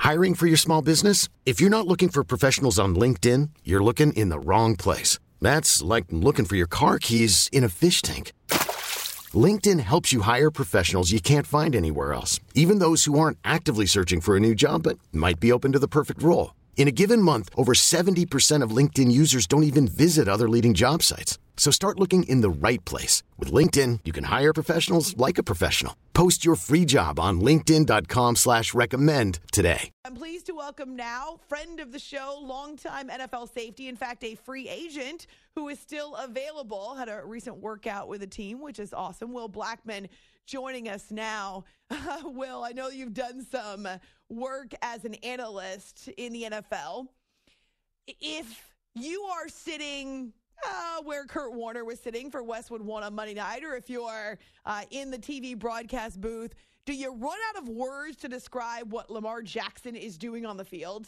Hiring for your small business? If you're not looking for professionals on LinkedIn, you're looking in the wrong place. That's like looking for your car keys in a fish tank. LinkedIn helps you hire professionals you can't find anywhere else, even those who aren't actively searching for a new job but might be open to the perfect role. In a given month, over 70% of LinkedIn users don't even visit other leading job sites. So start looking in the right place. With LinkedIn, you can hire professionals like a professional. Post your free job on linkedin.com/recommend today. I'm pleased to welcome now, friend of the show, longtime NFL safety, in fact, a free agent who is still available, had a recent workout with a team, which is awesome. Will Blackmon joining us now. Will, I know you've done some work as an analyst in the NFL. If you are sitting where Kurt Warner was sitting for Westwood One on Monday night, or if you're in the TV broadcast booth, do you run out of words to describe what Lamar Jackson is doing on the field?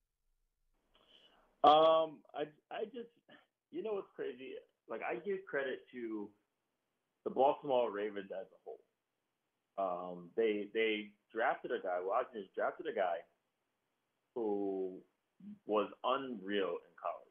I just, you know what's crazy? Like, I give credit to the Baltimore Ravens as a whole. They drafted a guy, Washington drafted a guy who was unreal in college.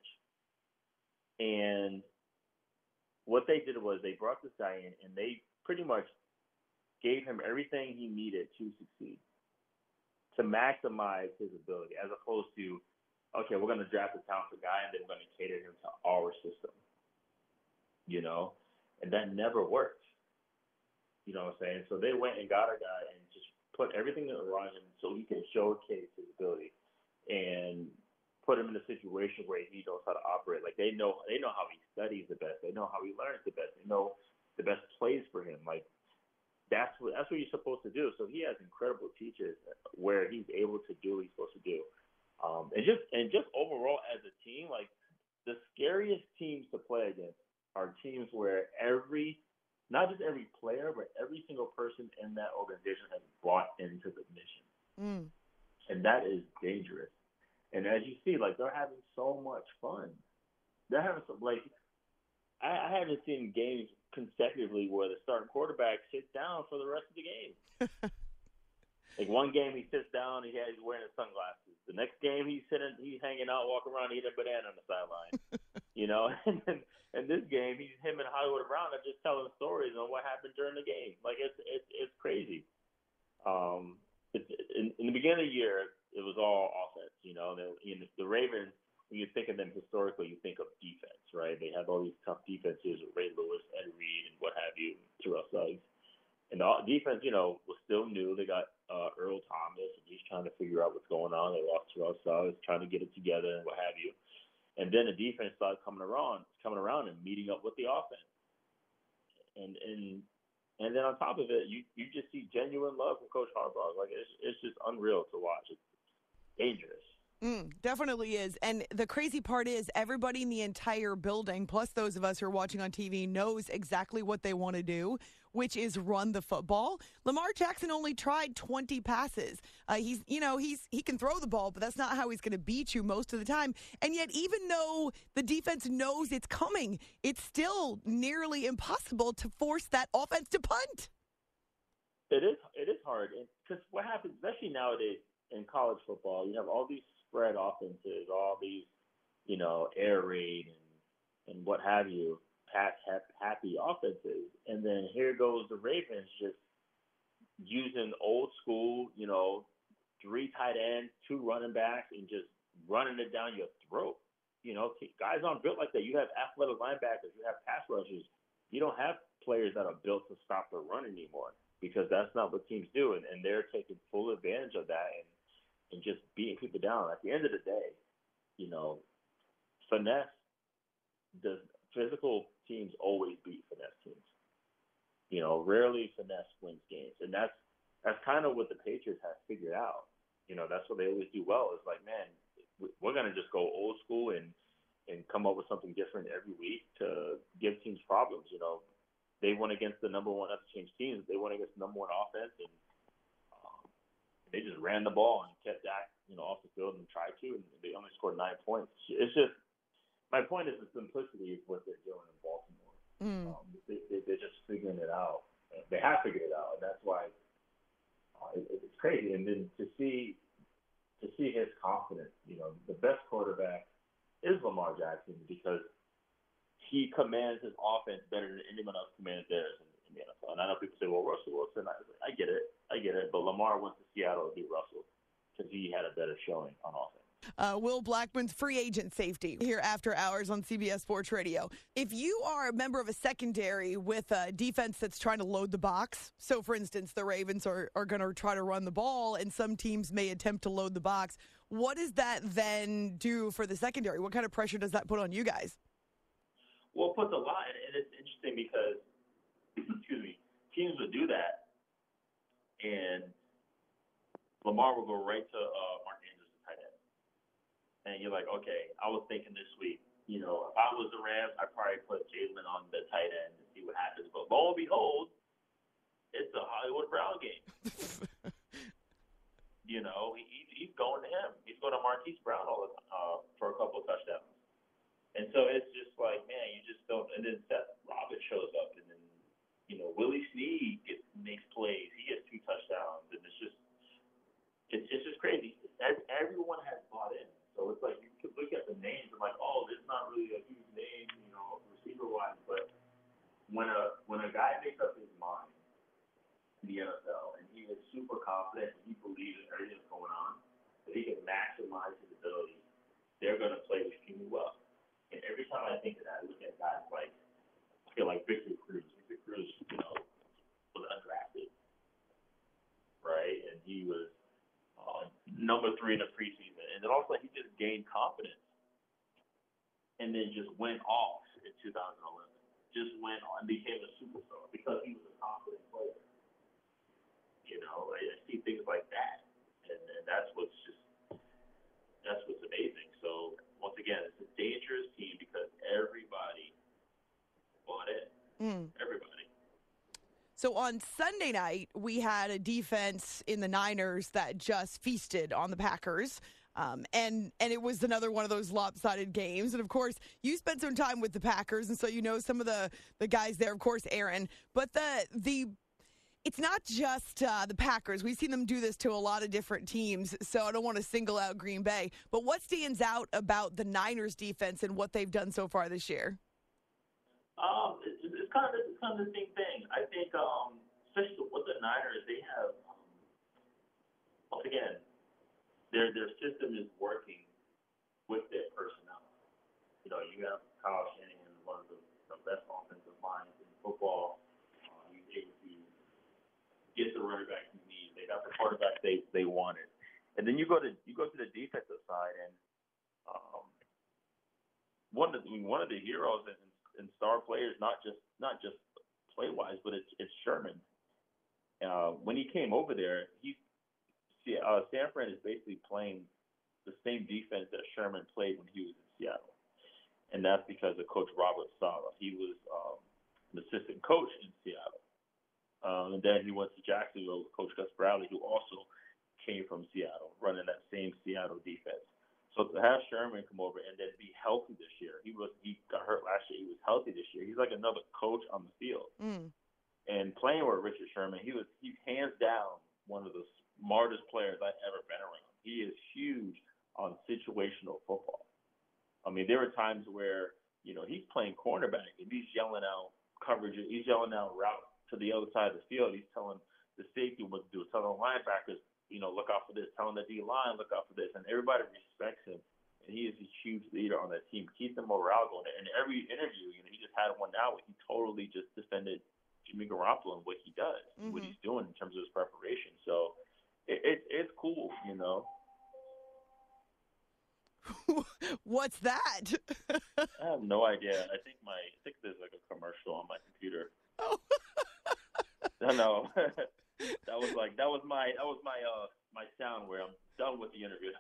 And what they did was they brought this guy in and they pretty much gave him everything he needed to succeed, to maximize his ability, as opposed to, okay, we're going to draft a talented guy and then we're going to cater him to our system, you know? And that never worked. You know what I'm saying? So they went and got a guy and just put everything around him so he can showcase his ability and put him in a situation where he knows how to operate. Like, they know how he studies the best. They know how he learns the best. They know the best plays for him. Like, that's what you're supposed to do. So he has incredible teachers where he's able to do what he's supposed to do. And just overall as a team, like, the scariest teams to play against are teams where not just every player, but every single person in that organization has bought into the mission. And that is dangerous. And as you see, like, they're having so much fun. They're having some, like, I haven't seen games consecutively where the starting quarterback sits down for the rest of the game. Like, one game he sits down, he's wearing his sunglasses. The next game he's hanging out, walking around, eating a banana on the sideline. You know, and this game, him and Hollywood Brown are just telling stories on what happened during the game. Like, it's crazy. In the beginning of the year, it was all offense. You know, the Ravens, when you think of them historically, you think of defense, right? They have all these tough defenses with Ray Lewis, Ed Reed, and what have you, Terrell Suggs. And the defense, you know, was still new. They got Earl Thomas, and he's trying to figure out what's going on. They lost Terrell Suggs, trying to get it together and what have you. And then the defense started coming around and meeting up with the offense. And then on top of it, you just see genuine love from Coach Harbaugh. Like, it's just unreal to watch. It's dangerous. Definitely is. And the crazy part is everybody in the entire building, plus those of us who are watching on TV, knows exactly what they want to do, which is run the football. Lamar Jackson only tried 20 passes. He can throw the ball, but that's not how he's going to beat you most of the time. And yet, even though the defense knows it's coming, it's still nearly impossible to force that offense to punt. It is hard. Because what happens, especially nowadays in college football, you have all these spread offenses, all these, you know, air raid and what have you, pass-happy offenses. And then here goes the Ravens just using old school, you know, 3 tight ends, 2 running backs, and just running it down your throat. You know, guys aren't built like that. You have athletic linebackers, you have pass rushers. You don't have players that are built to stop the run anymore, because that's not what teams do. And they're taking full advantage of that and just beating people down. At the end of the day, you know, physical teams always beat finesse teams. You know, rarely finesse wins games. And that's kind of what the Patriots have figured out. You know, that's what they always do well. It's like, man, we're going to just go old school and come up with something different every week to give teams problems. You know, they went against the number one, not to change teams, they went against the number one offense, and they just ran the ball and kept Dak, you know, off the field and tried to, and they only scored 9 points. It's just, my point is the simplicity of what they're doing in Baltimore. They're just figuring it out. They have figured it out, and that's why it's crazy. And then to see confidence. The best quarterback is Lamar Jackson because he commands his offense better than anyone else commands theirs in the NFL. And I know people say, well, Russell Wilson, I get it. But Lamar went to Seattle to beat Russell because he had a better showing on offense. Will Blackmon's free agent safety here after hours on CBS Sports Radio. If you are a member of a secondary with a defense that's trying to load the box, so for instance, the Ravens are going to try to run the ball and some teams may attempt to load the box, what does that then do for the secondary? What kind of pressure does that put on you guys? Well, it puts a lot, and it's interesting because, teams would do that, and Lamar will go right to Mark Andrews, the tight end. And you're like, okay, I was thinking this week, if I was the Rams, I'd probably put Jalen on the tight end and see what happens. But lo and behold, it's a Hollywood Brown game. He's going to him. He's going to Marquise Brown all the time for a couple of touchdowns. And so it's just like, man, you just don't. And then Seth Roberts shows up, and then Willie Snead makes plays. He gets 2 touchdowns, and it's just crazy. Everyone has bought in. So it's like you could look at the names and like, oh, this is not really a huge name, receiver-wise. But when a guy makes up his mind in the NFL and he is super confident and he believes in everything that's going on, that he can maximize his ability, they're going to play extremely well. And every time I think of that, I look at guys like Victor Cruz. Victor Cruz, was undrafted, right? And he was number 3 in the preseason. And then also he just gained confidence and then just went off in 2011. Just went on and became a superstar because he was a confident player. I see things like that. And that's what's amazing. So once again, it's a dangerous team because everybody bought in. Everybody. So on Sunday night, we had a defense in the Niners that just feasted on the Packers. And it was another one of those lopsided games. And, of course, you spent some time with the Packers, and so you know some of the guys there, of course, Aaron. But it's not just the Packers. We've seen them do this to a lot of different teams, so I don't want to single out Green Bay. But what stands out about the Niners defense and what they've done so far this year? It's kind of the same thing. I think, especially with the Niners, they have, once again, their system is working with their personnel. You have Kyle Shanahan, one of the best offensive minds in football. He's able to get the running back he needs. They got the quarterback they wanted. And then you go to the defensive side, and one of the heroes and star players, not just play wise, but it's Sherman. When he came over there, San Fran is basically playing the same defense that Sherman played when he was in Seattle, and that's because of Coach Robert Saleh. He was an assistant coach in Seattle, and then he went to Jacksonville with Coach Gus Bradley, who also came from Seattle, running that same Seattle defense. So to have Sherman come over and then be healthy this year, he got hurt last year. He was healthy this year. He's like another coach on the field. And playing with Richard Sherman, he's hands down one of the smartest players I've ever been around. He is huge on situational football. I mean, there were times where he's playing cornerback and he's yelling out coverage. He's yelling out route to the other side of the field. He's telling the safety what to do, telling the linebackers, look out for this, telling the D-line, look out for this. And everybody respects him. And he is a huge leader on that team. Keep the morale going. And in every interview, he just had one now where he totally just defended Jimmy Garoppolo and what he does, what he's doing in terms of his preparation. So it's cool, What's that? I have no idea. I think there's like a commercial on my computer. Oh. I know. That was my sound where I'm done with the interview.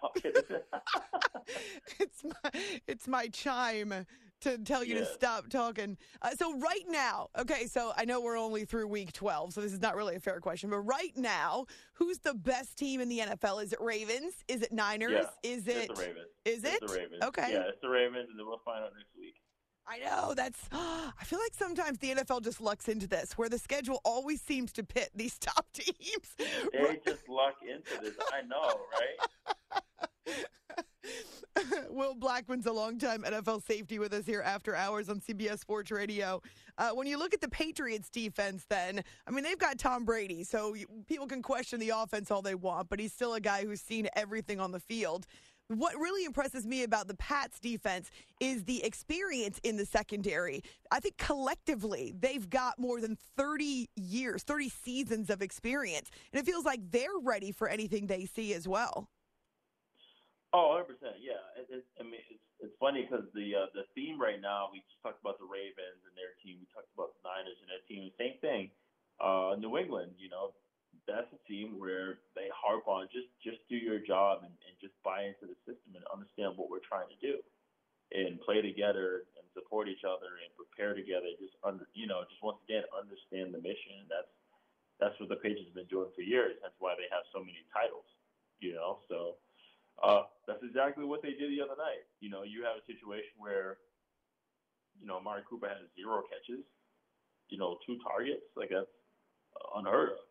It's my chime to tell you to stop talking. So right now, okay, so I know we're only through week 12, so this is not really a fair question, but right now, who's the best team in the NFL? Is it Ravens? Is it Niners? Yeah, it's the Ravens. Is it? It's the Ravens. Okay. Yeah, it's the Ravens, and then we'll find out next week. I know, I feel like sometimes the NFL just lucks into this, where the schedule always seems to pit these top teams. They just luck into this. I know, right? Will Blackman's a longtime NFL safety with us here after hours on CBS Sports Radio. When you look at the Patriots defense then, I mean, they've got Tom Brady, so people can question the offense all they want, but he's still a guy who's seen everything on the field. What really impresses me about the Pats defense is the experience in the secondary. I think collectively they've got more than 30 years, 30 seasons of experience, and it feels like they're ready for anything they see as well. Oh, 100%. Yeah. It's funny because the theme right now, we just talked about the Ravens and their team. We talked about the Niners and their team. Same thing. New England, that's a team where they harp on just do your job and just buy into the system and understand what we're trying to do and play together and support each other and prepare together. Just once again understand the mission. That's what the Patriots have been doing for years. That's why they have so many titles. So that's exactly what they did the other night. You have a situation where Amari Cooper had 0 catches, 2 targets. Like that's unheard of.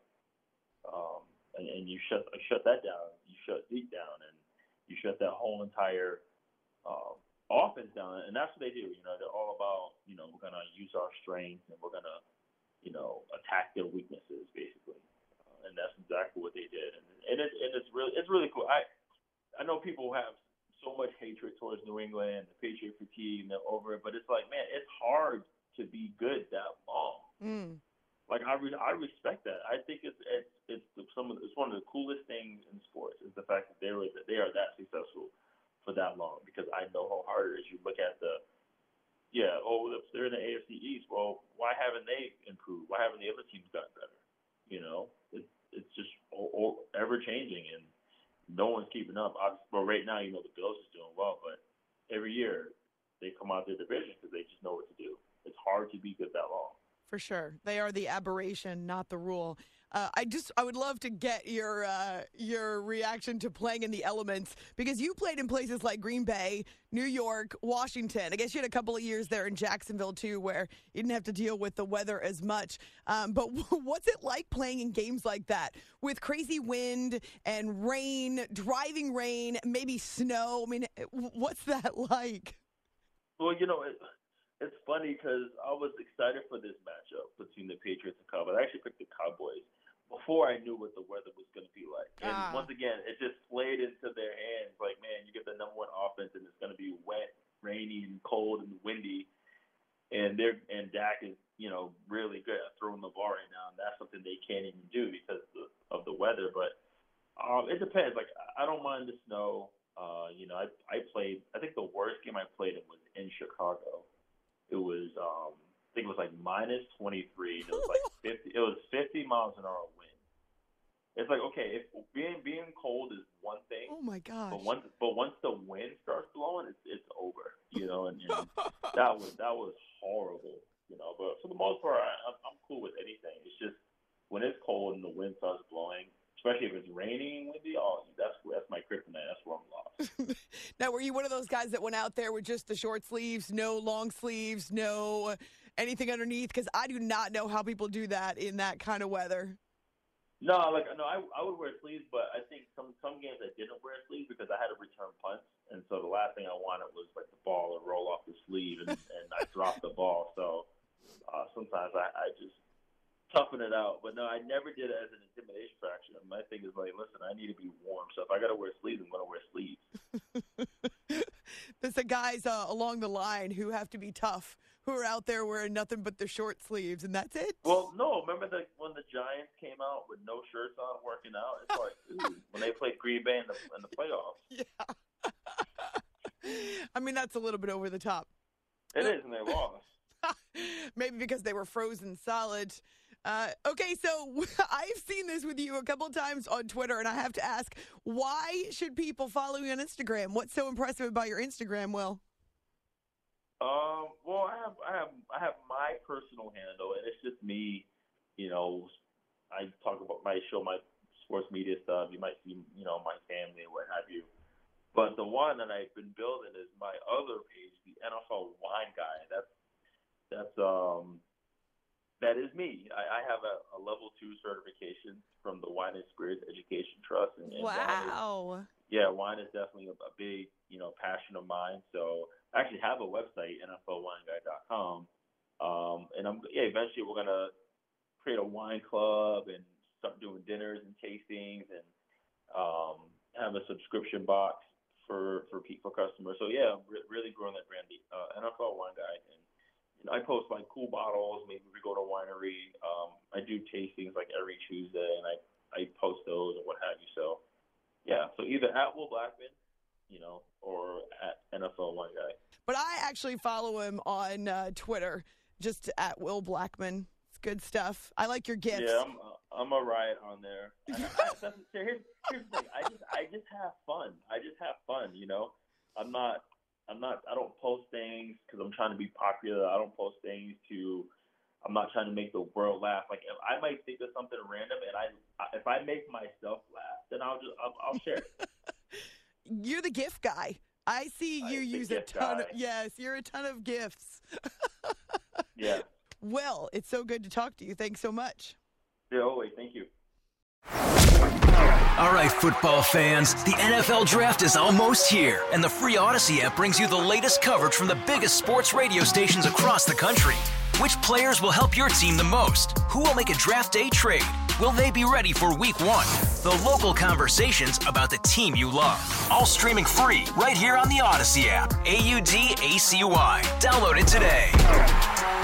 And you shut that down. You shut Zeke down, and you shut that whole entire offense down. And that's what they do. They're all about we're gonna use our strengths and we're gonna attack their weaknesses basically. And that's exactly what they did. And it's really cool. I know people have so much hatred towards New England, the Patriot fatigue, and they're over it. But it's like, man, it's hard to be good that long. Like I respect that. I think it's one of the coolest things in sports is the fact that they are that successful for that long. Because I know how hard it is. You look at they're in the AFC East. Well, why haven't they improved? Why haven't the other teams gotten better? It's just ever changing, and no one's keeping up. But right now, the Bills is doing well, but every year they come out their division because they just know what to do. It's hard to be good that long. For sure. They are the aberration, not the rule. I would love to get your reaction to playing in the elements, because you played in places like Green Bay, New York, Washington. I guess you had a couple of years there in Jacksonville, too, where you didn't have to deal with the weather as much. But what's it like playing in games like that with crazy wind and rain, driving rain, maybe snow? I mean, what's that like? Well, it's funny because I was excited for this matchup between the Patriots and Cowboys. I actually picked the Cowboys before I knew what the weather was going to be like. And once again, it just played into their hands. Like, man, you get the number one offense, and it's going to be wet, rainy, and cold and windy. And Dak is, really good at throwing the ball right now. And that's something they can't even do because of the weather. But it depends. Like, I don't mind the snow. I played. I think the worst game I played in was in Chicago. It was, I think it was like -23. It was like 50. It was 50 miles an hour wind. It's like, okay, if being cold is one thing. Oh my gosh! But once the wind starts blowing, it's over. And that was horrible. But for the most part, I'm cool with anything. It's just when it's cold and the wind starts blowing, especially if it's raining and windy. Oh, that's my kryptonite. That's where I'm lost. Now, were you one of those guys that went out there with just the short sleeves, no long sleeves, no anything underneath? Because I do not know how people do that in that kind of weather. No, I would wear sleeves, but I think some games I didn't wear sleeves because I had to return punts, and so the last thing I wanted was like the ball to roll off the sleeve, and I dropped the ball. So sometimes I just toughen it out. But no, I never did it as an intimidation factor. My thing is like, listen, I need to be warm. So if I got to wear sleeves, I'm going to wear sleeves. There's the guys along the line who have to be tough, who are out there wearing nothing but their short sleeves, and that's it. Well, no. Remember when the Giants came out with no shirts on working out? It's like, dude, when they played Green Bay in the playoffs. Yeah. I mean, that's a little bit over the top. It is, and they lost. Maybe because they were frozen solid. Okay, so I've seen this with you a couple times on Twitter, and I have to ask, why should people follow you on Instagram? What's so impressive about your Instagram, Will? Well, I have my personal handle, and it's just me. I talk about my sports media stuff. You might see, my family and what have you. But the one that I've been building is my other page, the NFL Wine Guy. That's That is me. I have a level 2 certification from the Wine and Spirits Education Trust. And wow. Wine is definitely a big, passion of mine. So I actually have a website, NFLWineGuy.com. And eventually we're going to create a wine club and start doing dinners and tastings and have a subscription box for customers. So I'm really growing that brand, NFL Wine Guy. And I post like cool bottles. Maybe we go to a winery. I do tastings like every Tuesday, and I post those and what have you. So so either at Will Blackman, or at NFL Wine Guy. But I actually follow him on Twitter, just at Will Blackman. It's good stuff. I like your gifts. Yeah, I'm a riot on there. Here's the thing. I just have fun. I don't post things because I'm trying to be popular. I don't post things I'm not trying to make the world laugh. Like, if I might think of something random, and if I make myself laugh, then I'll share it. You're the gift guy. I see you use a ton. Yes, you're a ton of gifts. Yeah. Well, it's so good to talk to you. Thanks so much. Yeah, always. Thank you. All right, football fans, the NFL Draft is almost here, and the free Odyssey app brings you the latest coverage from the biggest sports radio stations across the country. Which players will help your team the most? Who will make a draft day trade? Will they be ready for Week 1? The local conversations about the team you love. All streaming free right here on the Odyssey app. AUDACY. Download it today.